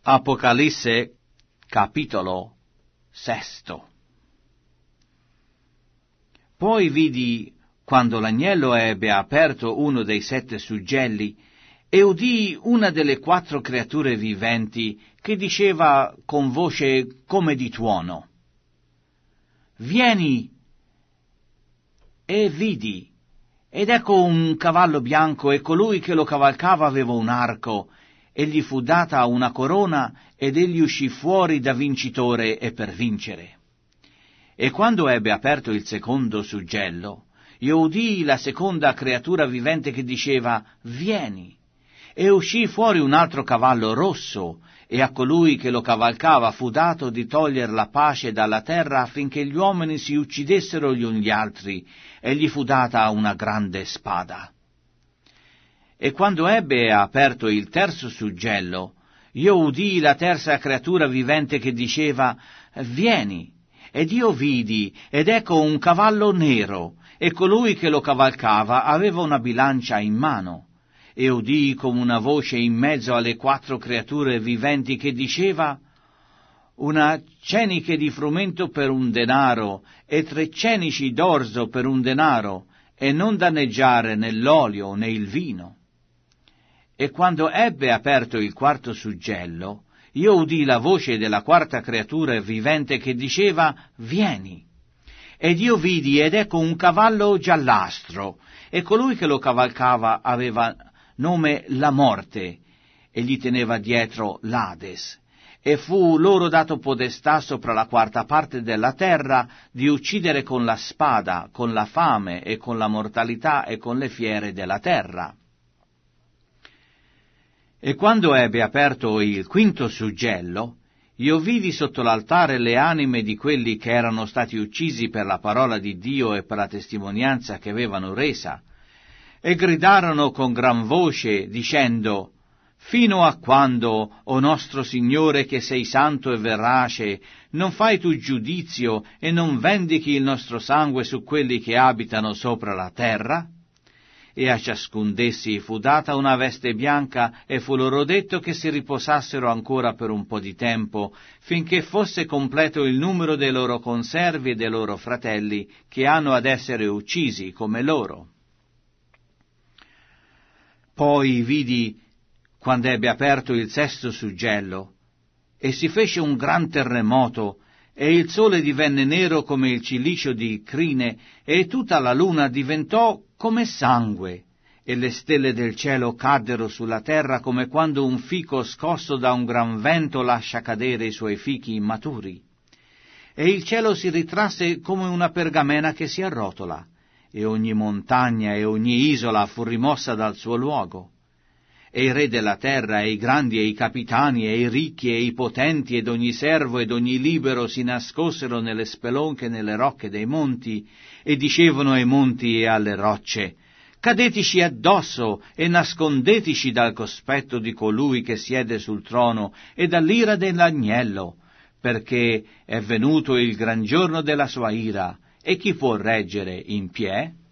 Apocalisse, capitolo 6. Poi vidi, quando l'agnello ebbe aperto uno dei 7 suggelli, e udii una delle 4 creature viventi che diceva con voce come di tuono: «Vieni!» E vidi, ed ecco un cavallo bianco, e colui che lo cavalcava aveva un arco, e gli fu data una corona, ed egli uscì fuori da vincitore e per vincere. E quando ebbe aperto il secondo suggello, io udii la seconda creatura vivente che diceva: «Vieni!» E uscì fuori un altro cavallo rosso, e a colui che lo cavalcava fu dato di toglier la pace dalla terra affinché gli uomini si uccidessero gli uni gli altri, e gli fu data una grande spada. E quando ebbe aperto il terzo suggello, io udii la terza creatura vivente che diceva: «Vieni!» Ed io vidi, ed ecco un cavallo nero, e colui che lo cavalcava aveva una bilancia in mano. E udii come una voce in mezzo alle 4 creature viventi che diceva: «Una ceniche di frumento per un denaro, e 3 cenici d'orzo per un denaro, e non danneggiare né l'olio né il vino». E quando ebbe aperto il quarto suggello, io udii la voce della 4ª creatura vivente che diceva: «Vieni!» Ed io vidi, ed ecco un cavallo giallastro, e colui che lo cavalcava aveva nome La Morte, e gli teneva dietro l'Ades, e fu loro dato podestà sopra la 4ª parte della terra di uccidere con la spada, con la fame e con la mortalità e con le fiere della terra. E quando ebbe aperto il quinto suggello, io vidi sotto l'altare le anime di quelli che erano stati uccisi per la parola di Dio e per la testimonianza che avevano resa, e gridarono con gran voce, dicendo: «Fino a quando, o nostro Signore, che sei santo e verace, non fai tu giudizio e non vendichi il nostro sangue su quelli che abitano sopra la terra?» E a ciascun d'essi fu data una veste bianca, e fu loro detto che si riposassero ancora per un po' di tempo, finché fosse completo il numero dei loro conservi e dei loro fratelli, che hanno ad essere uccisi come loro. Poi vidi, quando ebbe aperto il 6º suggello, e si fece un gran terremoto, e il sole divenne nero come il cilicio di crine, e tutta la luna diventò come sangue, e le stelle del cielo caddero sulla terra come quando un fico scosso da un gran vento lascia cadere i suoi fichi immaturi. E il cielo si ritrasse come una pergamena che si arrotola, e ogni montagna e ogni isola fu rimossa dal suo luogo. E i re della terra, e i grandi, e i capitani, e i ricchi, e i potenti, ed ogni servo, ed ogni libero si nascosero nelle spelonche e nelle rocche dei monti, e dicevano ai monti e alle rocce: «Cadetici addosso, e nascondetici dal cospetto di colui che siede sul trono, e dall'ira dell'agnello, perché è venuto il gran giorno della sua ira, e chi può reggere in piè?»